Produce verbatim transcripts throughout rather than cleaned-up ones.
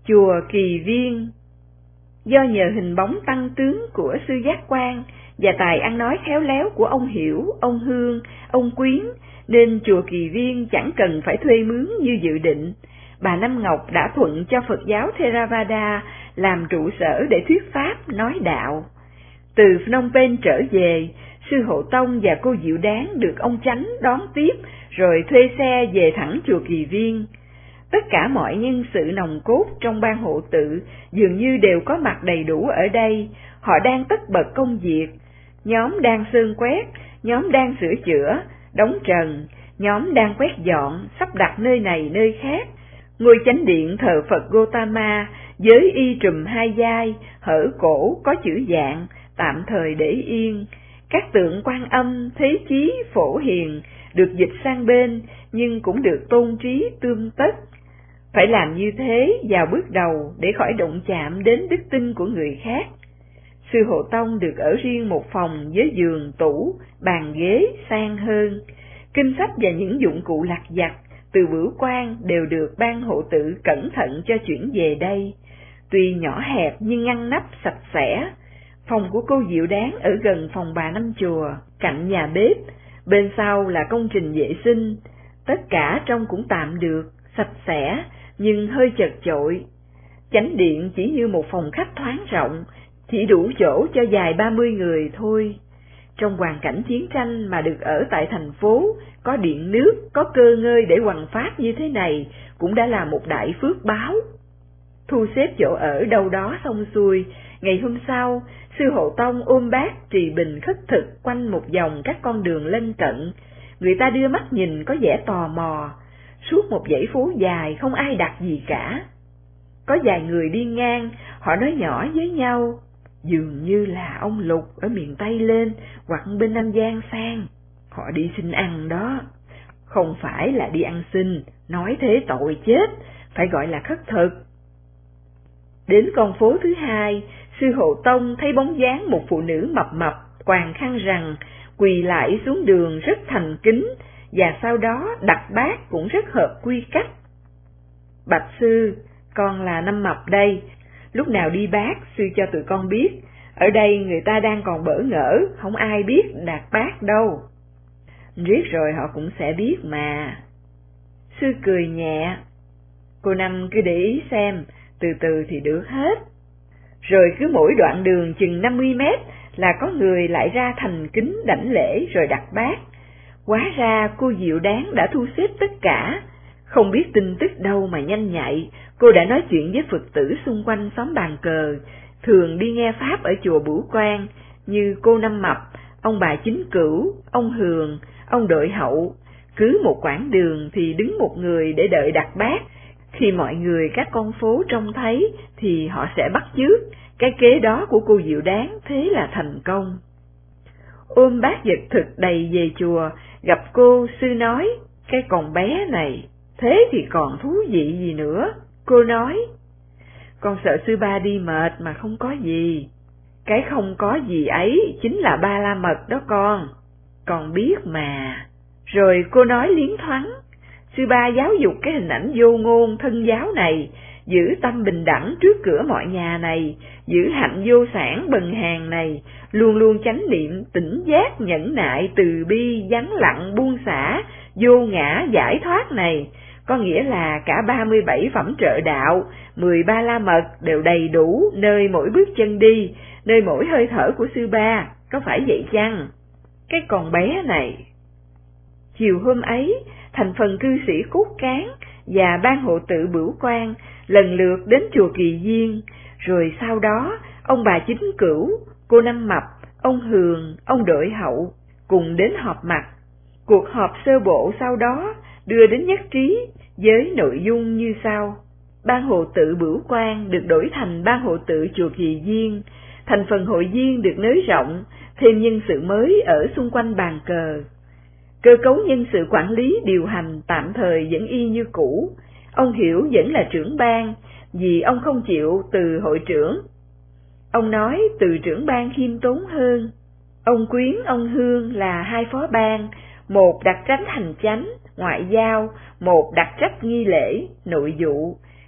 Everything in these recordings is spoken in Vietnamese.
Chùa Kỳ Viên. Do nhờ hình bóng tăng tướng của sư Giác Quan và tài ăn nói khéo léo của ông Hiểu, ông Hương, ông Quyến, nên chùa Kỳ Viên chẳng cần phải thuê mướn như dự định. Bà Năm Ngọc đã thuận cho Phật giáo Theravada làm trụ sở để thuyết pháp, nói đạo. Từ Phnom Penh trở về, sư Hộ Tông và cô Diệu Đáng được ông Chánh đón tiếp rồi thuê xe về thẳng chùa Kỳ Viên. Tất cả mọi nhân sự nòng cốt trong ban hộ tự dường như đều có mặt đầy đủ ở đây. Họ đang tất bật công việc, nhóm đang sơn quét, nhóm đang sửa chữa, đóng trần, nhóm đang quét dọn, sắp đặt nơi này nơi khác. Ngôi chánh điện thờ Phật Gotama với y trùm hai vai, hở cổ có chữ dạng, tạm thời để yên. Các tượng Quan Âm, Thế Chí, Phổ Hiền được dịch sang bên nhưng cũng được tôn trí tươm tất. Phải làm như thế vào bước đầu để khỏi đụng chạm đến đức tin của người khác. Sư Hộ Tông được ở riêng một phòng với giường, tủ, bàn ghế sang hơn. Kinh sách và những dụng cụ lặt vặt từ Bửu Quan đều được ban hộ tự cẩn thận cho chuyển về đây. Tuy nhỏ hẹp nhưng ngăn nắp sạch sẽ. Phòng của cô Diệu Đáng ở gần phòng bà Năm Chùa, cạnh nhà bếp, bên sau là công trình vệ sinh. Tất cả trông cũng tạm được, sạch sẽ, nhưng hơi chật chội. Chánh điện chỉ như một phòng khách thoáng rộng, chỉ đủ chỗ cho vài ba mươi người thôi. Trong hoàn cảnh chiến tranh mà được ở tại thành phố, có điện nước, có cơ ngơi để hoằng phát như thế này, cũng đã là một đại phước báo. Thu xếp chỗ ở đâu đó xong xuôi, ngày hôm sau, sư Hộ Tông ôm bát trì bình khất thực quanh một vòng các con đường lân cận. Người ta đưa mắt nhìn có vẻ tò mò. Suốt một dãy phố dài không ai đặt gì cả. Có vài người đi ngang, họ nói nhỏ với nhau, dường như là ông Lục ở miền Tây lên hoặc bên Nam Giang sang. Họ đi xin ăn đó. Không phải là đi ăn xin, nói thế tội chết, phải gọi là khất thực. Đến con phố thứ hai, sư Hộ Tông thấy bóng dáng một phụ nữ mập mập, quàng khăn rằn, quỳ lại xuống đường rất thành kính, và sau đó đặt bát cũng rất hợp quy cách. Bạch sư, con là Năm Mập đây, lúc nào đi bát sư cho tụi con biết, ở đây người ta đang còn bỡ ngỡ, không ai biết đặt bát đâu. Riết rồi họ cũng sẽ biết mà. Sư cười nhẹ, cô Năm cứ để ý xem, từ từ thì được hết. Rồi cứ mỗi đoạn đường chừng năm mươi mét là có người lại ra thành kính đảnh lễ rồi đặt bát. Hóa ra cô Diệu Đáng đã thu xếp tất cả. Không biết tin tức đâu mà nhanh nhạy, cô đã nói chuyện với Phật tử xung quanh xóm bàn cờ, thường đi nghe pháp ở chùa Bửu Quan, như cô Năm Mập, ông bà Chính Cửu, ông Hường, ông Đội Hậu. Cứ một quãng đường thì đứng một người để đợi đặt bát. Khi mọi người các con phố trông thấy thì họ sẽ bắt chước. Cái kế đó của cô Diệu Đáng thế là thành công. Ôm bát vật thực đầy về chùa, gặp cô, sư nói, cái con bé này, thế thì còn thú vị gì nữa. Cô nói, con sợ sư ba đi mệt mà không có gì. Cái không có gì ấy chính là ba la mật đó con, con biết mà. Rồi cô nói liến thoáng, sư ba giáo dục cái hình ảnh vô ngôn thân giáo này, giữ tâm bình đẳng trước cửa mọi nhà này, giữ hạnh vô sản bần hàng này, luôn luôn chánh niệm, tỉnh giác, nhẫn nại, từ bi, vắng lặng, buông xả, vô ngã, giải thoát này, có nghĩa là cả ba mươi bảy phẩm trợ đạo, mười ba la mật đều đầy đủ nơi mỗi bước chân đi, nơi mỗi hơi thở của sư ba, có phải vậy chăng? Cái con bé này. Chiều hôm ấy, thành phần cư sĩ Cốt Cán và ban hộ tự Bửu Quan lần lượt đến chùa Kỳ Viên, rồi sau đó ông bà Chính Cửu, cô Năm Mập, ông Hường, ông Đội Hậu cùng đến họp mặt. Cuộc họp sơ bộ sau đó đưa đến nhất trí với nội dung như sau. Ban hộ tự Bửu Quan được đổi thành ban hộ tự chùa Kỳ Viên, thành phần hội viên được nới rộng, thêm nhân sự mới ở xung quanh bàn cờ. Cơ cấu nhân sự quản lý điều hành tạm thời vẫn y như cũ. Ông Hiểu vẫn là trưởng ban, vì ông không chịu từ hội trưởng. Ông nói từ trưởng ban khiêm tốn hơn. Ông Quyến, ông Hương là hai phó ban, một đặc trách hành chánh, ngoại giao, một đặc trách nghi lễ, nội vụ.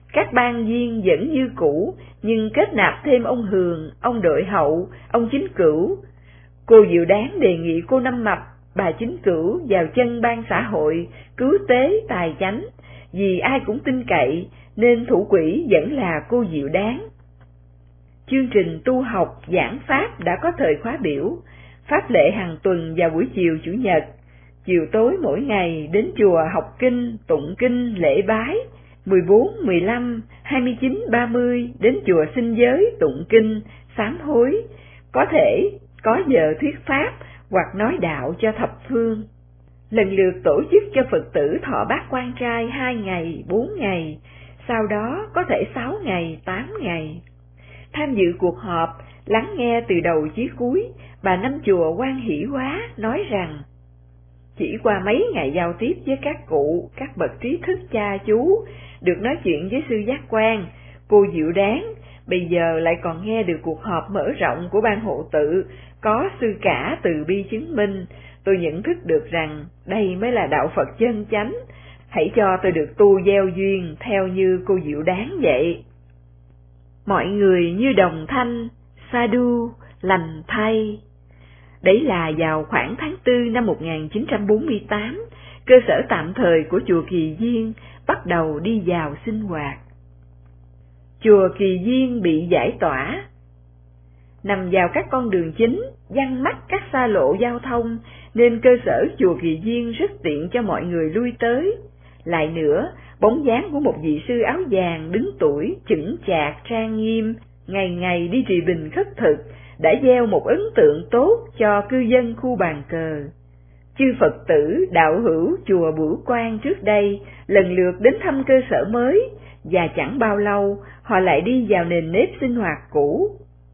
Các ban viên vẫn như cũ, nhưng kết nạp thêm ông Hường, ông Đội Hậu, ông Chính Cửu. Cô Diệu Đáng đề nghị cô Năm Mập, bà Chính Cửu vào chân ban xã hội, cứu tế tài chánh, vì ai cũng tin cậy, nên thủ quỹ vẫn là cô Diệu Đáng. Chương trình tu học giảng pháp đã có thời khóa biểu, pháp lệ hàng tuần vào buổi chiều Chủ nhật, chiều tối mỗi ngày đến chùa học kinh, tụng kinh, lễ bái, mười bốn, mười lăm, hai mươi chín, ba mươi đến chùa sinh giới, tụng kinh, sám hối, có thể có giờ thuyết pháp hoặc nói đạo cho thập phương. Lần lượt tổ chức cho Phật tử thọ bát quan trai hai ngày, bốn ngày, sau đó có thể sáu ngày, tám ngày. Tham dự cuộc họp, lắng nghe từ đầu chí cuối, bà Năm Chùa Quan Hỷ Hóa nói rằng, chỉ qua mấy ngày giao tiếp với các cụ, các bậc trí thức cha chú, được nói chuyện với sư Giác Quan, cô Diệu Đáng, bây giờ lại còn nghe được cuộc họp mở rộng của ban hộ tự, có sư cả từ bi chứng minh, tôi nhận thức được rằng đây mới là đạo Phật chân chánh, hãy cho tôi được tu gieo duyên theo như cô Diệu Đáng vậy. Mọi người như đồng thanh, sadhu, lành thay. Đấy là vào khoảng tháng tư năm một nghìn chín trăm bốn mươi tám, cơ sở tạm thời của chùa Kỳ Viên bắt đầu đi vào sinh hoạt. Chùa Kỳ Viên bị giải tỏa. Nằm vào các con đường chính, giăng mắt các xa lộ giao thông, nên cơ sở chùa Kỳ Viên rất tiện cho mọi người lui tới. Lại nữa, bóng dáng của một vị sư áo vàng đứng tuổi, chững chạc, trang nghiêm, ngày ngày đi trì bình khất thực, đã gieo một ấn tượng tốt cho cư dân khu Bàn Cờ. Chư Phật tử đạo hữu chùa Bửu Quan trước đây lần lượt đến thăm cơ sở mới, và chẳng bao lâu họ lại đi vào nền nếp sinh hoạt cũ.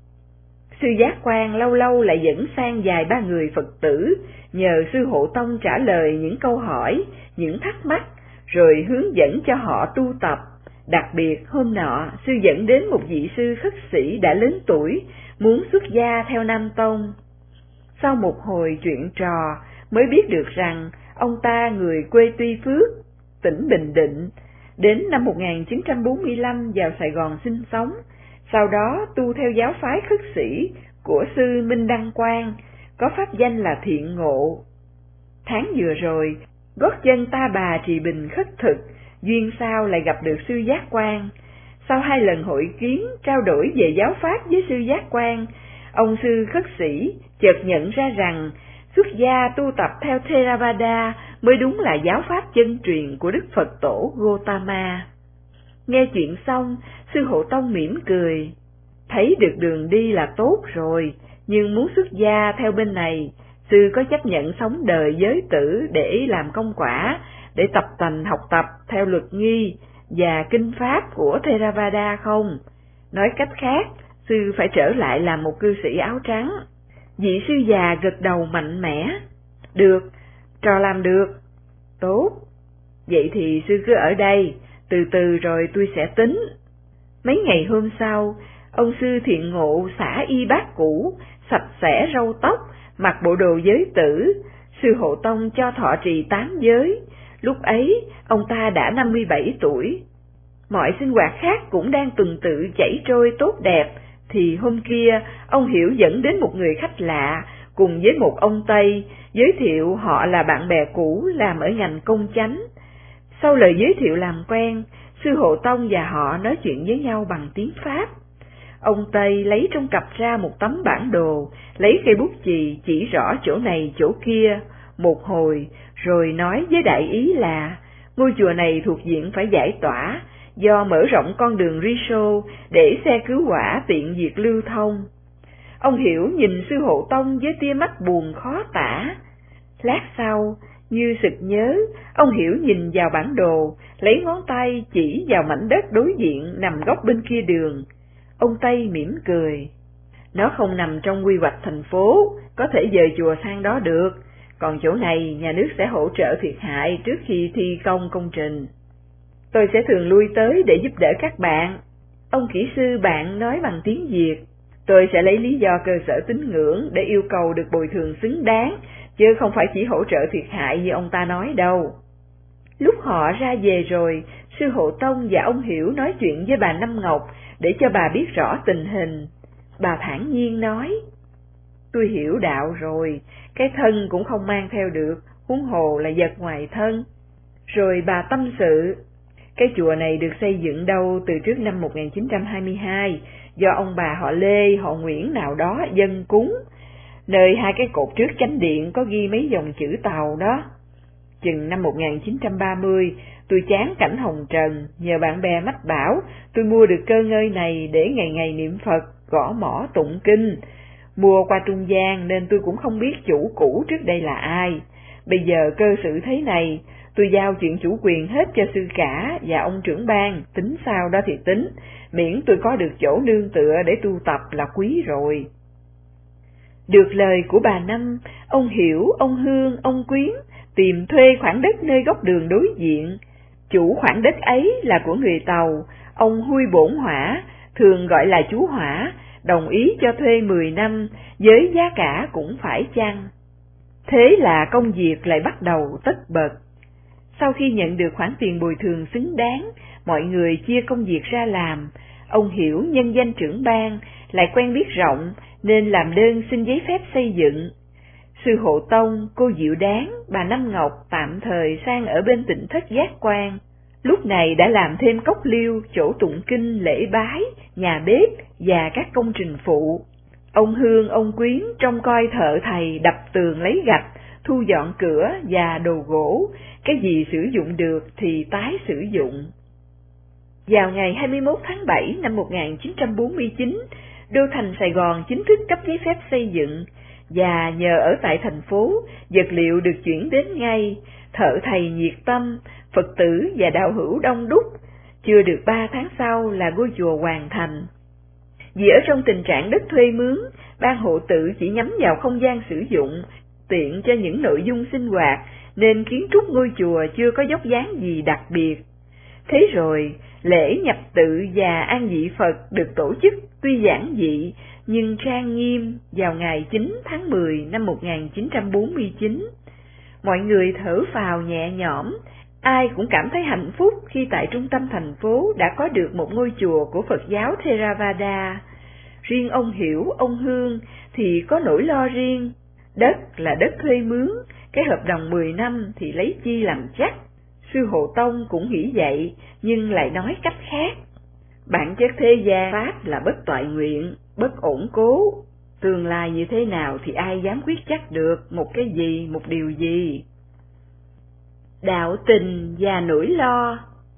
Sư Giác Quan lâu lâu lại dẫn sang vài ba người Phật tử, nhờ sư Hộ Tông trả lời những câu hỏi, những thắc mắc, rồi hướng dẫn cho họ tu tập. Đặc biệt hôm nọ, sư dẫn đến một vị sư khất sĩ đã lớn tuổi, muốn xuất gia theo Nam Tông. Sau một hồi chuyện trò, mới biết được rằng ông ta người quê Tuy Phước, tỉnh Bình Định, đến năm một nghìn chín trăm bốn mươi lăm vào Sài Gòn sinh sống, sau đó tu theo giáo phái khất sĩ của sư Minh Đăng Quang, có pháp danh là Thiện Ngộ. Tháng vừa rồi, gót chân ta bà trì bình khất thực, duyên sao lại gặp được sư Giác Quan. Sau hai lần hội kiến trao đổi về giáo pháp với sư Giác Quan, ông sư khất sĩ chợt nhận ra rằng xuất gia tu tập theo Theravada mới đúng là giáo pháp chân truyền của Đức Phật Tổ Gotama. Nghe chuyện xong, sư Hộ Tông mỉm cười, thấy được đường đi là tốt rồi, nhưng muốn xuất gia theo bên này, sư có chấp nhận sống đời giới tử để làm công quả, để tập tành học tập theo luật nghi và kinh pháp của Theravada không? Nói cách khác, sư phải trở lại làm một cư sĩ áo trắng. Vị sư già gật đầu mạnh mẽ. Được, trò làm được. Tốt, vậy thì sư cứ ở đây, từ từ rồi tôi sẽ tính. Mấy ngày hôm sau, ông sư Thiện Ngộ xả y bát cũ, sạch sẽ râu tóc, mặc bộ đồ giới tử. Sư Hộ Tông cho thọ trì tám giới. Lúc ấy, ông ta đã năm mươi bảy tuổi. Mọi sinh hoạt khác cũng đang tuần tự chảy trôi tốt đẹp, thì hôm kia, ông Hiểu dẫn đến một người khách lạ, cùng với một ông Tây, giới thiệu họ là bạn bè cũ làm ở ngành công chánh. Sau lời giới thiệu làm quen, sư Hộ Tông và họ nói chuyện với nhau bằng tiếng Pháp. Ông Tây lấy trong cặp ra một tấm bản đồ, lấy cây bút chì chỉ rõ chỗ này chỗ kia, một hồi, rồi nói với đại ý là ngôi chùa này thuộc diện phải giải tỏa, do mở rộng con đường Riso để xe cứu hỏa tiện việc lưu thông. Ông Hiểu nhìn sư Hộ Tông với tia mắt buồn khó tả. Lát sau, như sực nhớ, ông Hiểu nhìn vào bản đồ, lấy ngón tay chỉ vào mảnh đất đối diện nằm góc bên kia đường. Ông Tây mỉm cười. Nó không nằm trong quy hoạch thành phố, có thể dời chùa sang đó được, còn chỗ này nhà nước sẽ hỗ trợ thiệt hại trước khi thi công công trình. Tôi sẽ thường lui tới để giúp đỡ các bạn. Ông kỹ sư bạn nói bằng tiếng Việt. Tôi sẽ lấy lý do cơ sở tín ngưỡng để yêu cầu được bồi thường xứng đáng, chứ không phải chỉ hỗ trợ thiệt hại như ông ta nói đâu. Lúc họ ra về rồi, sư Hộ Tông và ông Hiểu nói chuyện với bà Năm Ngọc để cho bà biết rõ tình hình. Bà thản nhiên nói, tôi hiểu đạo rồi, cái thân cũng không mang theo được, huống hồ là vật ngoài thân. Rồi bà tâm sự, cái chùa này được xây dựng đâu từ trước năm một nghìn chín trăm hai mươi hai, do ông bà họ Lê, họ Nguyễn nào đó dâng cúng, nơi hai cái cột trước chánh điện có ghi mấy dòng chữ Tàu đó. Chừng năm một nghìn chín trăm ba mươi, tôi chán cảnh hồng trần, nhờ bạn bè mách bảo, tôi mua được cơ ngơi này để ngày ngày niệm Phật, gõ mõ tụng kinh. Mua qua trung gian nên tôi cũng không biết chủ cũ trước đây là ai. Bây giờ cơ sự thế này, tôi giao chuyện chủ quyền hết cho sư cả và ông trưởng ban, tính sao đó thì tính, miễn tôi có được chỗ nương tựa để tu tập là quý rồi. Được lời của bà Năm, ông Hiểu, ông Hương, ông Quyến tìm thuê khoảng đất nơi góc đường đối diện. Chủ khoảng đất ấy là của người Tàu, ông Huy Bổn Hỏa, thường gọi là chú Hỏa, đồng ý cho thuê mười năm, với giá cả cũng phải chăng. Thế là công việc lại bắt đầu tất bật. Sau khi nhận được khoản tiền bồi thường xứng đáng, mọi người chia công việc ra làm. Ông Hiểu nhân danh trưởng ban, lại quen biết rộng, nên làm đơn xin giấy phép xây dựng. Sư Hộ Tông, cô Diệu Đáng, bà Năm Ngọc tạm thời sang ở bên Tịnh Thất Giác Quan. Lúc này đã làm thêm cốc liêu, chỗ tụng kinh, lễ bái, nhà bếp và các công trình phụ. Ông Hương, ông Quyến trông coi thợ thầy đập tường lấy gạch, thu dọn cửa và đồ gỗ, cái gì sử dụng được thì tái sử dụng. Vào ngày hai mươi mốt tháng bảy năm một nghìn chín trăm bốn mươi chín, Đô thành Sài Gòn chính thức cấp giấy phép xây dựng, và nhờ ở tại thành phố, vật liệu được chuyển đến ngay, thợ thầy nhiệt tâm, Phật tử và đạo hữu đông đúc. Chưa được ba tháng sau là ngôi chùa hoàn thành. Vì ở trong tình trạng đất thuê mướn, ban hộ tự chỉ nhắm vào không gian sử dụng, tiện cho những nội dung sinh hoạt, nên kiến trúc ngôi chùa chưa có dốc dáng gì đặc biệt. Thế rồi, lễ nhập tự và an vị Phật được tổ chức tuy giản dị, nhưng trang nghiêm vào ngày chín tháng mười năm một nghìn chín trăm bốn mươi chín. Mọi người thở phào nhẹ nhõm, ai cũng cảm thấy hạnh phúc khi tại trung tâm thành phố đã có được một ngôi chùa của Phật giáo Theravada. Riêng ông Hiểu, ông Hương thì có nỗi lo riêng. Đất là đất thuê mướn, cái hợp đồng mười năm thì lấy chi làm chắc. Sư Hộ Tông cũng nghĩ vậy, nhưng lại nói cách khác. Bản chất thế gian pháp là bất toại nguyện, bất ổn cố. Tương lai như thế nào thì ai dám quyết chắc được một cái gì, một điều gì. Đạo tình và nỗi lo.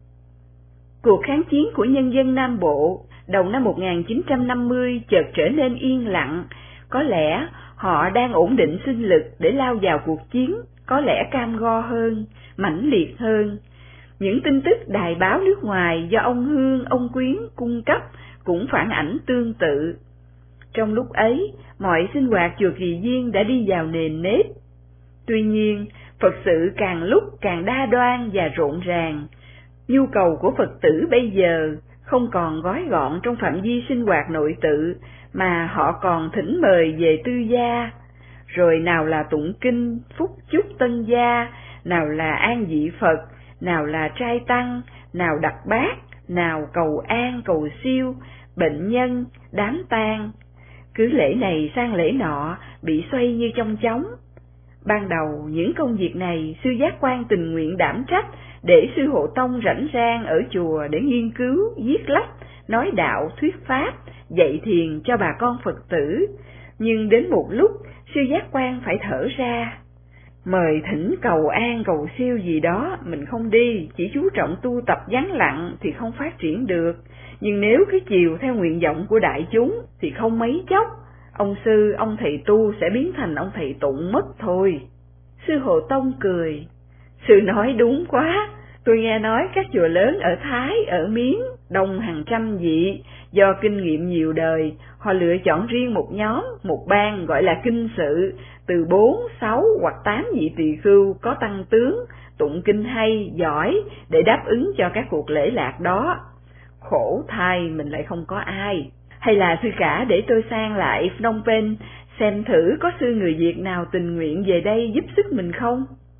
Cuộc kháng chiến của nhân dân Nam Bộ đầu năm một nghìn chín trăm năm mươi chợt trở nên yên lặng. Có lẽ họ đang ổn định sinh lực để lao vào cuộc chiến, có lẽ cam go hơn, mãnh liệt hơn. Những tin tức đài báo nước ngoài do ông Hương, ông Quyến cung cấp cũng phản ảnh tương tự. Trong lúc ấy, mọi sinh hoạt chùa Kỳ Viên đã đi vào nền nếp. Tuy nhiên, Phật sự càng lúc càng đa đoan và rộn ràng. Nhu cầu của Phật tử bây giờ không còn gói gọn trong phạm vi sinh hoạt nội tự, mà họ còn thỉnh mời về tư gia. Rồi nào là tụng kinh, phúc chúc tân gia, nào là an vị Phật, nào là trai tăng, nào đặt bát, nào cầu an, cầu siêu, bệnh nhân, đám tang. Cứ lễ này sang lễ nọ, bị xoay như trong chóng. Ban đầu những công việc này sư Giác Quan tình nguyện đảm trách để sư Hộ Tông rảnh rang ở chùa để nghiên cứu, viết lách, nói đạo, thuyết pháp, dạy thiền cho bà con Phật tử. Nhưng đến một lúc, sư Giác Quan phải thở ra. Mời thỉnh cầu an cầu siêu gì đó, mình không đi, chỉ chú trọng tu tập vắng lặng thì không phát triển được. Nhưng nếu cái chiều theo nguyện vọng của đại chúng thì không mấy chốc, ông sư, ông thầy tu sẽ biến thành ông thầy tụng mất thôi. Sư Hộ Tông cười. Sư nói đúng quá, tôi nghe nói các chùa lớn ở Thái, ở Miến, đông hàng trăm vị, do kinh nghiệm nhiều đời, họ lựa chọn riêng một nhóm, một ban gọi là kinh sự, từ bốn, sáu hoặc tám vị tỳ khưu có tăng tướng, tụng kinh hay, giỏi để đáp ứng cho các cuộc lễ lạc đó. Khổ thay mình lại không có ai. Hay là sư cả để tôi sang lại Phnom Penh xem thử có sư người Việt nào tình nguyện về đây giúp sức mình không?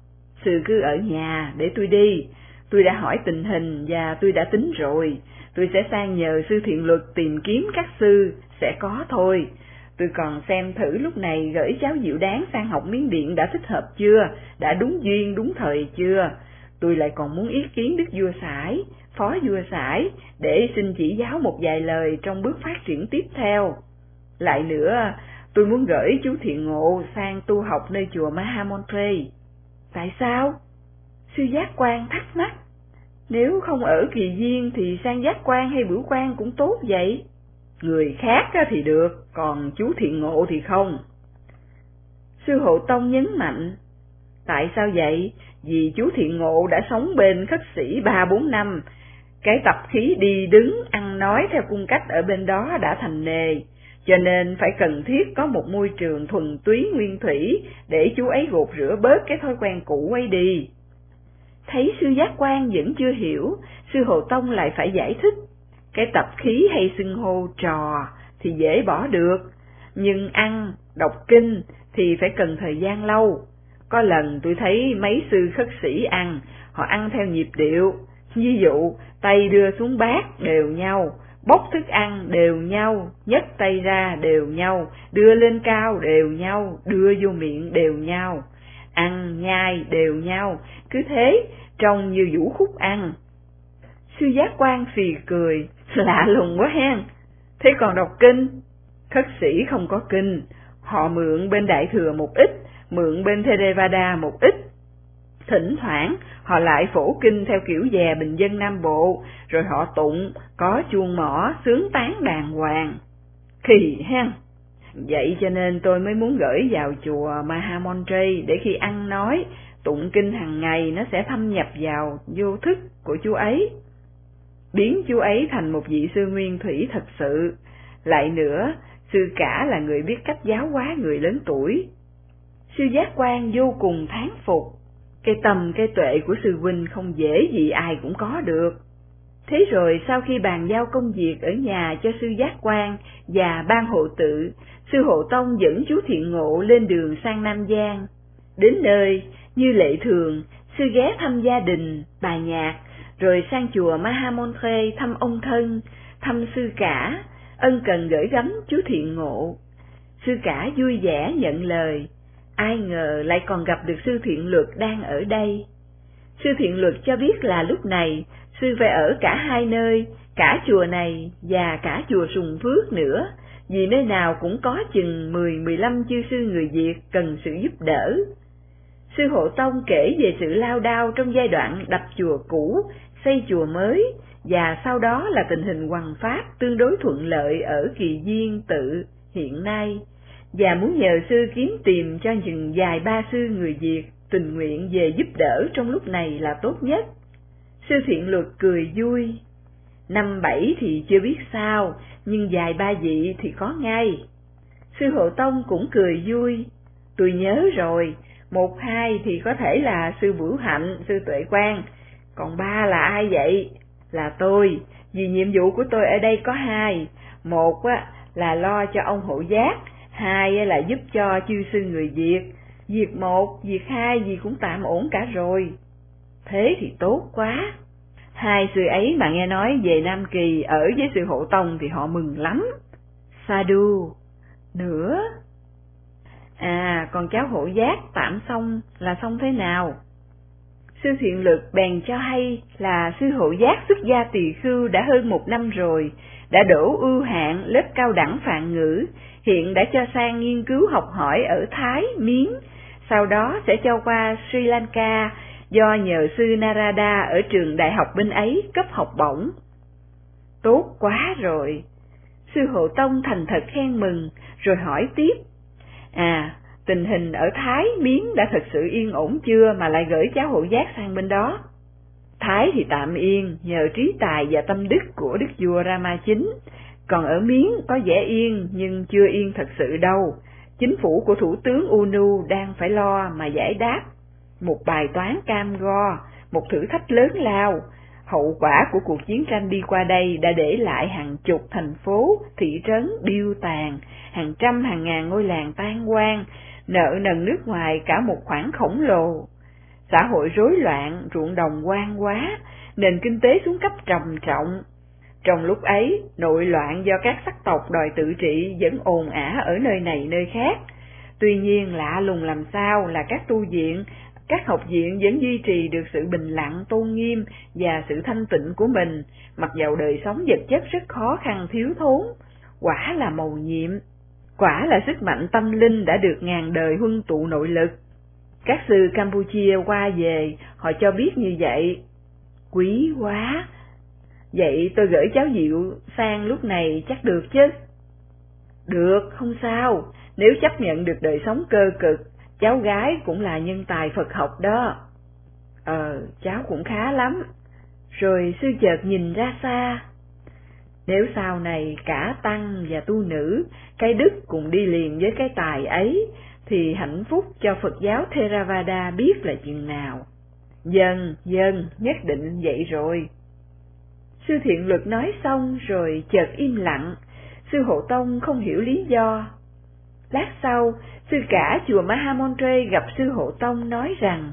sư cứ ở nhà để tôi đi. Tôi đã hỏi tình hình và tôi đã tính rồi, tôi sẽ sang nhờ sư Thiện Luật tìm kiếm các sư, sẽ có thôi. Tôi còn xem thử lúc này gửi cháu Diệu Đáng sang học Miến Điện đã thích hợp chưa, đã đúng duyên đúng thời chưa. Tôi lại còn muốn ý kiến Đức Vua Sải, Phó Vua Sải, để xin chỉ giáo một vài lời trong bước phát triển tiếp theo. Lại nữa, tôi muốn gửi chú Thiện Ngộ sang tu học nơi chùa Mahamontre. Tại sao? Sư Giác Quan thắc mắc. Nếu không ở Kỳ Viên thì sang Giác Quan hay Bửu Quan cũng tốt vậy. Người khác thì được, còn chú Thiện Ngộ thì không. Sư Hộ Tông nhấn mạnh. Tại sao vậy? Vì chú Thiện Ngộ đã sống bên khất sĩ ba bốn năm, cái tập khí đi đứng, ăn nói theo cung cách ở bên đó đã thành nề, cho nên phải cần thiết có một môi trường thuần túy nguyên thủy để chú ấy gột rửa bớt cái thói quen cũ ấy đi. Thấy sư Giác Quan vẫn chưa hiểu, sư Hộ Tông lại phải giải thích. Cái tập khí hay xưng hô trò thì dễ bỏ được, nhưng ăn, đọc kinh thì phải cần thời gian lâu. Có lần tôi thấy mấy sư khất sĩ ăn, họ ăn theo nhịp điệu, ví dụ tay đưa xuống bát đều nhau, bốc thức ăn đều nhau, nhấc tay ra đều nhau, đưa lên cao đều nhau, đưa vô miệng đều nhau, ăn nhai đều nhau, cứ thế trông như vũ khúc ăn. Sư Giác Quan phì cười, lạ lùng quá hen. Thế còn đọc kinh? Khất sĩ không có kinh, họ mượn bên Đại Thừa một ít, mượn bên Theravada một ít. Thỉnh thoảng họ lại phổ kinh theo kiểu dè bình dân Nam Bộ, rồi họ tụng, có chuông mỏ, sướng tán đàng hoàng. Kỳ hen! Vậy cho nên tôi mới muốn gửi vào chùa Mahamontre để khi ăn nói, tụng kinh hàng ngày nó sẽ thâm nhập vào vô thức của chú ấy, biến chú ấy thành một vị sư nguyên thủy thật sự. Lại nữa, sư cả là người biết cách giáo hóa người lớn tuổi. Sư Giác Quan vô cùng thán phục, cái tầm cái tuệ của sư huynh không dễ gì ai cũng có được. Thế rồi sau khi bàn giao công việc ở nhà cho sư Giác Quan và ban hộ tự, sư Hộ Tông dẫn chú Thiện Ngộ lên đường sang Nam Giang. Đến nơi, như lệ thường, sư ghé thăm gia đình, bà Nhạc, rồi sang chùa Mahamontre thăm ông thân, thăm sư cả, ân cần gửi gắm chú Thiện Ngộ. Sư cả vui vẻ nhận lời, ai ngờ lại còn gặp được sư Thiện Luật đang ở đây. Sư Thiện Luật cho biết là lúc này, sư phải ở cả hai nơi, cả chùa này và cả chùa Sùng Phước nữa, vì nơi nào cũng có chừng mười mười lăm chư sư người Việt cần sự giúp đỡ. Sư Hộ Tông kể về sự lao đao trong giai đoạn đập chùa cũ, xây chùa mới, và sau đó là tình hình hoằng pháp tương đối thuận lợi ở Kỳ Viên tự hiện nay, và muốn nhờ sư kiếm tìm cho chừng vài ba sư người Việt tình nguyện về giúp đỡ trong lúc này là tốt nhất. Sư Thiện Luật cười vui. Năm bảy thì chưa biết sao, nhưng vài ba vị thì có ngay. Sư Hộ Tông cũng cười vui. Tôi nhớ rồi, một hai thì có thể là sư Bửu Hạnh, sư Tuệ Quang, còn ba là ai vậy? Là tôi, vì nhiệm vụ của tôi ở đây có hai, một á là lo cho ông Hộ Giác, hai là giúp cho chư sư người Việt. Việc một, việc hai gì cũng tạm ổn cả rồi. Thế thì tốt quá. Hai sư ấy mà nghe nói về Nam Kỳ ở với sư Hộ Tông thì họ mừng lắm. Sadhu nữa. À, còn cháu Hộ Giác tạm xong là xong thế nào? Sư Thiện Lực bèn cho hay là sư Hộ Giác xuất gia tỳ khưu đã hơn một năm rồi, đã đỗ ưu hạn lớp cao đẳng Phạn ngữ, hiện đã cho sang nghiên cứu học hỏi ở Thái, Miến, sau đó sẽ cho qua Sri Lanka, do nhờ sư Narada ở trường đại học bên ấy cấp học bổng. Tốt quá rồi. Sư Hộ Tông thành thật khen mừng, rồi hỏi tiếp. À, tình hình ở Thái, Miến đã thật sự yên ổn chưa mà lại gửi cháu Hộ Giác sang bên đó? Thái thì tạm yên, nhờ trí tài và tâm đức của đức vua Rama chín, còn ở Miến có vẻ yên nhưng chưa yên thật sự đâu. Chính phủ của thủ tướng Unu đang phải lo mà giải đáp một bài toán cam go, một thử thách lớn lao. Hậu quả của cuộc chiến tranh đi qua đây đã để lại hàng chục thành phố, thị trấn điêu tàn, hàng trăm hàng ngàn ngôi làng tan hoang, nợ nần nước ngoài cả một khoản khổng lồ. Xã hội rối loạn, ruộng đồng hoang hóa, nền kinh tế xuống cấp trầm trọng. Trong lúc ấy, nội loạn do các sắc tộc đòi tự trị vẫn ồn ào ở nơi này nơi khác. Tuy nhiên lạ lùng làm sao là các tu viện, các học viện vẫn duy trì được sự bình lặng, tôn nghiêm và sự thanh tịnh của mình, mặc dầu đời sống vật chất rất khó khăn thiếu thốn. Quả là mầu nhiệm, quả là sức mạnh tâm linh đã được ngàn đời huân tụ nội lực. Các sư Campuchia qua về, họ cho biết như vậy. Quý quá! Vậy tôi gửi cháu Diệu sang lúc này chắc được chứ? Được, không sao, nếu chấp nhận được đời sống cơ cực, cháu gái cũng là nhân tài Phật học đó. Ờ, cháu cũng khá lắm. Rồi sư chợt nhìn ra xa. Nếu sau này cả tăng và tu nữ, cái đức cùng đi liền với cái tài ấy, thì hạnh phúc cho Phật giáo Theravada biết là chừng nào. Dần, dần, nhất định vậy rồi. Sư Thiện Luật nói xong rồi chợt im lặng, sư Hộ Tông không hiểu lý do. Lát sau, sư cả chùa Mahamontre gặp sư Hộ Tông nói rằng,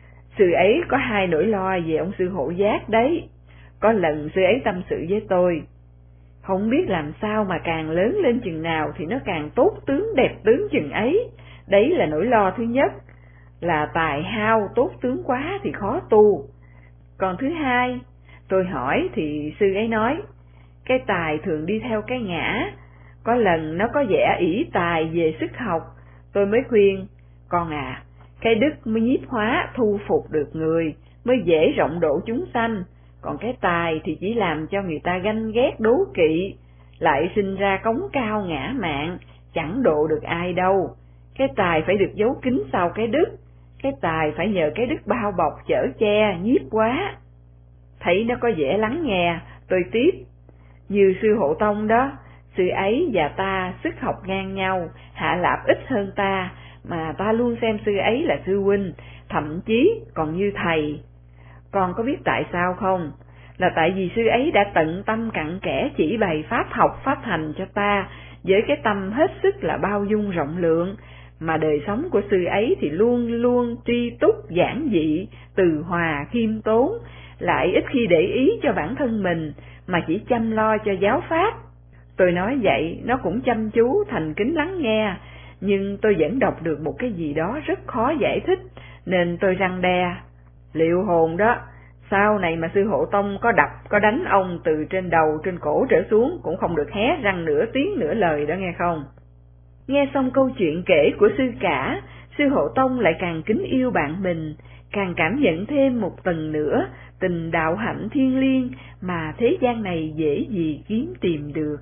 sư ấy có hai nỗi lo về ông sư Hộ Giác đấy. Có lần sư ấy tâm sự với tôi, không biết làm sao mà càng lớn lên chừng nào thì nó càng tốt tướng đẹp tướng chừng ấy. Đấy là nỗi lo thứ nhất, là tài hao tốt tướng quá thì khó tu. Còn thứ hai, tôi hỏi thì sư ấy nói, cái tài thường đi theo cái ngã. Có lần nó có vẻ ỷ tài về sức học, tôi mới khuyên, con à, cái đức mới nhiếp hóa thu phục được người, mới dễ rộng độ chúng sanh, còn cái tài thì chỉ làm cho người ta ganh ghét đố kỵ, lại sinh ra cống cao ngã mạn, chẳng độ được ai đâu. Cái tài phải được giấu kín sau cái đức, cái tài phải nhờ cái đức bao bọc chở che, nhiếp hóa. Thấy nó có vẻ lắng nghe, tôi tiếp, như sư Hộ Tông đó, sư ấy và ta sức học ngang nhau, Hạ Lạp ít hơn ta, mà ta luôn xem sư ấy là sư huynh, thậm chí còn như thầy. Con có biết tại sao không? Là tại vì sư ấy đã tận tâm cặn kẽ chỉ bày pháp học pháp hành cho ta, với cái tâm hết sức là bao dung rộng lượng, mà đời sống của sư ấy thì luôn luôn tri túc giản dị, từ hòa khiêm tốn, lại ít khi để ý cho bản thân mình, mà chỉ chăm lo cho giáo pháp. Tôi nói vậy, nó cũng chăm chú, thành kính lắng nghe, nhưng tôi vẫn đọc được một cái gì đó rất khó giải thích, nên tôi răn đe. Liệu hồn đó, sau này mà sư Hộ Tông có đập, có đánh ông từ trên đầu, trên cổ trở xuống, cũng không được hé răng nửa tiếng nửa lời đó nghe không? Nghe xong câu chuyện kể của sư cả, sư Hộ Tông lại càng kính yêu bạn mình, càng cảm nhận thêm một tầng nữa tình đạo hạnh thiêng liêng mà thế gian này dễ gì kiếm tìm được.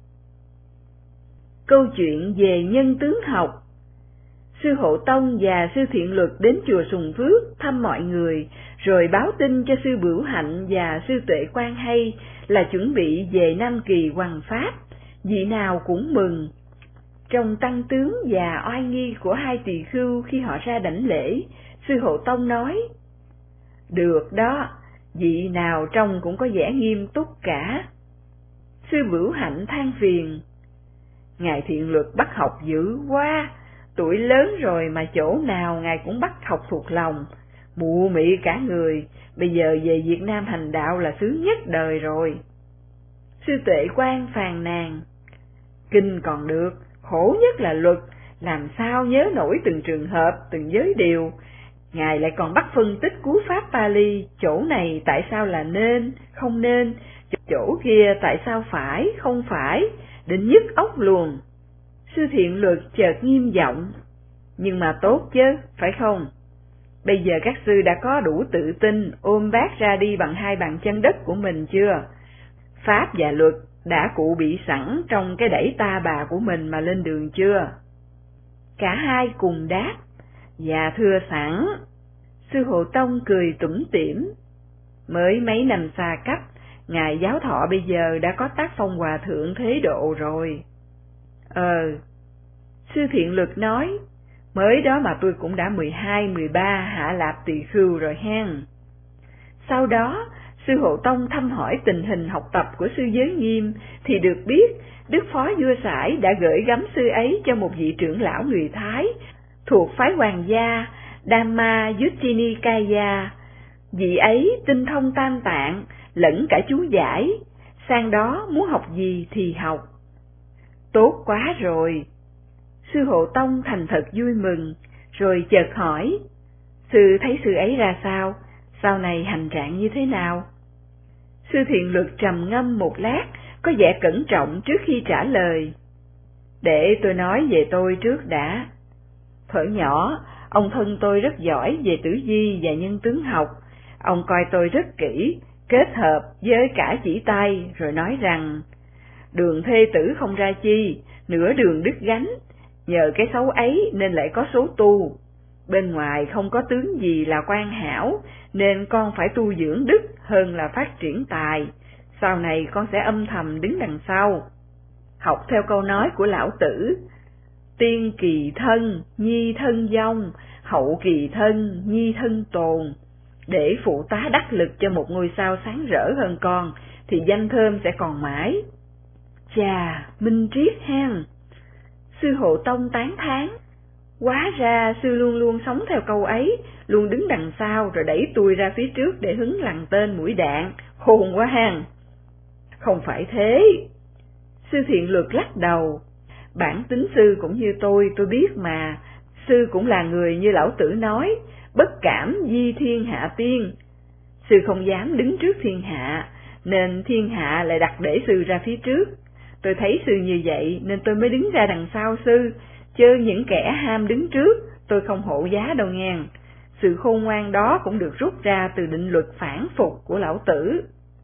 Câu chuyện về nhân tướng học. Sư Hộ Tông và sư Thiện Luật đến chùa Sùng Phước thăm mọi người, rồi báo tin cho sư Bửu Hạnh và sư Tuệ Quang hay là chuẩn bị về Nam Kỳ hoằng pháp, vị nào cũng mừng. Trong tăng tướng và oai nghi của hai tỳ khưu khi họ ra đảnh lễ, sư Hộ Tông nói, được đó, vị nào trông cũng có vẻ nghiêm túc cả. Sư Bửu Hạnh than phiền, ngài Thiện Luật bắt học dữ quá, tuổi lớn rồi mà chỗ nào ngài cũng bắt học thuộc lòng, mụ mị cả người, bây giờ về Việt Nam hành đạo là sướng nhất đời rồi. Sư Tuệ Quang phàn nàn, kinh còn được, khổ nhất là luật, làm sao nhớ nổi từng trường hợp, từng giới điều. Ngài lại còn bắt phân tích cú pháp Pali, chỗ này tại sao là nên, không nên, chỗ kia tại sao phải, không phải, định nhức óc luồn. Sư Thiện Luật chợt nghiêm giọng, nhưng mà tốt chứ, phải không? Bây giờ các sư đã có đủ tự tin ôm bát ra đi bằng hai bàn chân đất của mình chưa? Pháp và luật đã cụ bị sẵn trong cái đẩy ta bà của mình mà lên đường chưa? Cả hai cùng đáp, dạ thưa sẵn. Sư Hộ Tông cười tủm tỉm, mới mấy năm xa cách, ngài giáo thọ bây giờ đã có tác phong hòa thượng thế độ rồi. Ờ, sư Thiện Luật nói, mới đó mà tôi cũng đã mười hai, mười ba Hạ Lạp tỳ khưu rồi hen. Sau đó, sư Hộ Tông thăm hỏi tình hình học tập của sư Giới Nghiêm, thì được biết Đức Phó Vua Sải đã gửi gắm sư ấy cho một vị trưởng lão người Thái, thuộc phái Hoàng gia, Dhamma Yuccinikaya, vị ấy tinh thông tam tạng, lẫn cả chú giải, sang đó muốn học gì thì học. Tốt quá rồi. Sư Hộ Tông thành thật vui mừng, rồi chợt hỏi, sư thấy sư ấy ra sao, sau này hành trạng như thế nào? Sư Thiện Luật trầm ngâm một lát, có vẻ cẩn trọng trước khi trả lời. Để tôi nói về tôi trước đã. Thuở nhỏ, ông thân tôi rất giỏi về tử vi và nhân tướng học. Ông coi tôi rất kỹ, kết hợp với cả chỉ tay, rồi nói rằng, đường thê tử không ra chi, nửa đường đứt gánh, nhờ cái xấu ấy nên lại có số tu. Bên ngoài không có tướng gì là quan hảo, nên con phải tu dưỡng đức hơn là phát triển tài. Sau này con sẽ âm thầm đứng đằng sau. Học theo câu nói của lão tử, tiên kỳ thân, nhi thân vong, hậu kỳ thân, nhi thân tồn. Để phụ tá đắc lực cho một ngôi sao sáng rỡ hơn con, thì danh thơm sẽ còn mãi. Chà, minh triết hang. Sư Hộ Tông tán thán. Hóa ra sư luôn luôn sống theo câu ấy, luôn đứng đằng sau rồi đẩy tôi ra phía trước để hứng lằn tên mũi đạn, khôn quá hang. Không phải thế. Sư Thiện Luật lắc đầu. Bản tính sư cũng như tôi, tôi biết mà. Sư cũng là người như lão tử nói, bất cảm di thiên hạ tiên. Sư không dám đứng trước thiên hạ, nên thiên hạ lại đặt để sư ra phía trước. Tôi thấy sư như vậy nên tôi mới đứng ra đằng sau sư, chớ những kẻ ham đứng trước, tôi không hộ giá đâu nghe. Sự khôn ngoan đó cũng được rút ra từ định luật phản phục của lão tử.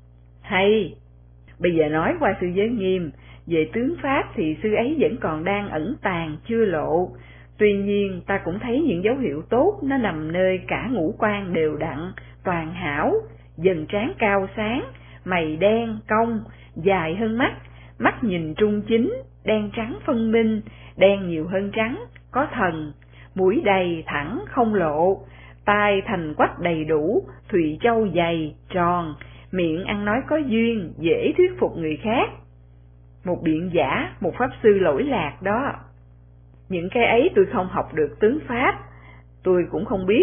Hay, bây giờ nói qua sư Giới Nghiêm, về tướng pháp thì sư ấy vẫn còn đang ẩn tàng, chưa lộ. Tuy nhiên ta cũng thấy những dấu hiệu tốt, nó nằm nơi cả ngũ quan đều đặn, toàn hảo, dần trán cao sáng, mày đen, cong, dài hơn mắt, mắt nhìn trung chính, đen trắng phân minh, đen nhiều hơn trắng, có thần, mũi đầy thẳng không lộ, tai thành quách đầy đủ, thùy châu dày, tròn, miệng ăn nói có duyên, dễ thuyết phục người khác. Một biện giả, một pháp sư lỗi lạc đó. Những cái ấy tôi không học được tướng pháp, tôi cũng không biết.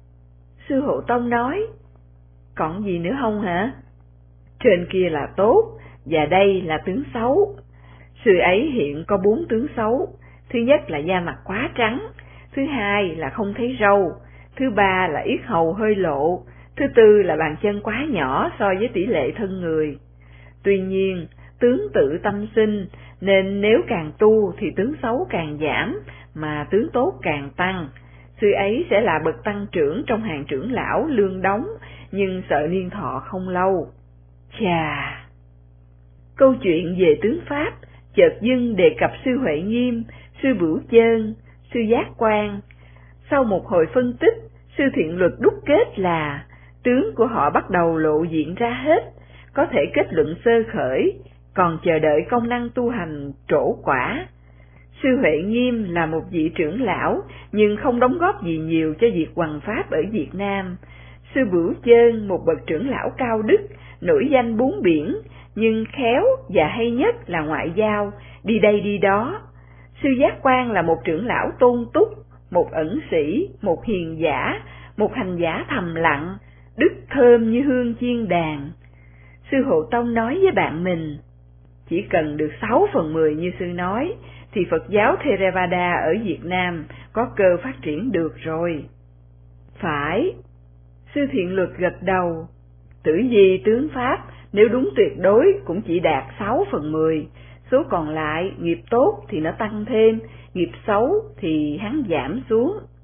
Sư Hộ Tông nói, còn gì nữa không hả? Trên kia là tốt, và đây là tướng xấu. Sư ấy hiện có bốn tướng xấu. Thứ nhất là da mặt quá trắng, thứ hai là không thấy râu, thứ ba là yết hầu hơi lộ, thứ tư là bàn chân quá nhỏ so với tỷ lệ thân người. Tuy nhiên, tướng tự tâm sinh, nên nếu càng tu thì tướng xấu càng giảm, mà tướng tốt càng tăng. Sư ấy sẽ là bậc tăng trưởng trong hàng trưởng lão lương đóng, nhưng sợ niên thọ không lâu. Chà! Câu chuyện về tướng pháp chợt dưng đề cập sư Huệ Nghiêm, sư Bửu Chơn, sư Giác Quan. Sau một hồi phân tích, sư Thiện Luật đúc kết là tướng của họ bắt đầu lộ diện ra hết, có thể kết luận sơ khởi, còn chờ đợi công năng tu hành trổ quả. Sư Huệ Nghiêm là một vị trưởng lão, nhưng không đóng góp gì nhiều cho việc hoằng pháp ở Việt Nam. Sư Bửu Chơn, một bậc trưởng lão cao đức, nổi danh bốn biển, nhưng khéo và hay nhất là ngoại giao, đi đây đi đó. Sư Giác Quan là một trưởng lão tôn túc, một ẩn sĩ, một hiền giả, một hành giả thầm lặng, đức thơm như hương chiên đàn. Sư Hộ Tông nói với bạn mình, chỉ cần được sáu phần mười như sư nói, thì Phật giáo Theravada ở Việt Nam có cơ phát triển được rồi. Phải. Sư Thiện Luật gật đầu. Tử vi tướng pháp nếu đúng tuyệt đối cũng chỉ đạt sáu phần mười, số còn lại nghiệp tốt thì nó tăng thêm, nghiệp xấu thì hắn giảm xuống.